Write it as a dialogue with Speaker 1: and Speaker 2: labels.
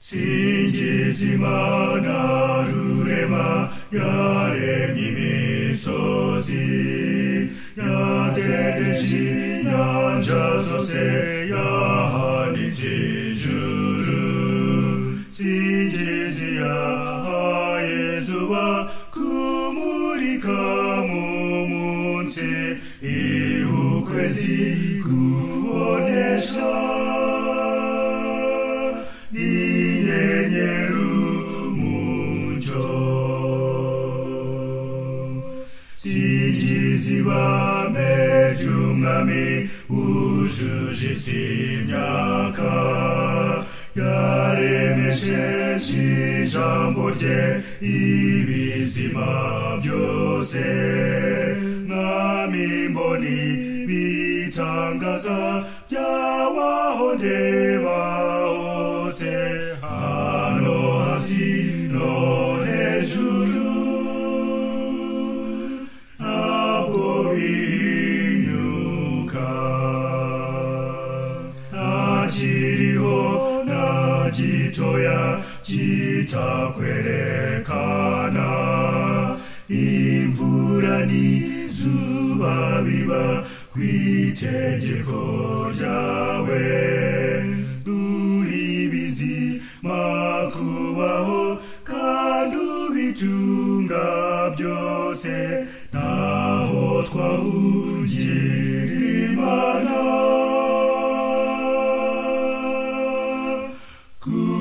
Speaker 1: singiza Imana rurema yaremye imisozi, yatereje inyanja zose, yahanitse ijuru. Singiza iyahaye izuba kumurika mu munsi, ukwezi kubonesha, n'inyenyeri umucyo. Singiza ibame ry'Umwami wujuje isi imyaka, yaremesheje ijambo rye ibizima byose. Mwami mboni bitangaza byawaho ndeba hose, hano hasi no hejuru, ntabwo bihinyuka. Ntakiriho na gitoya kitakwerekana, imvura n'izuba biba kw'itegeko ryawe. Duhibizima kubaho kandi ubitunga byose, naho twahungira Imana.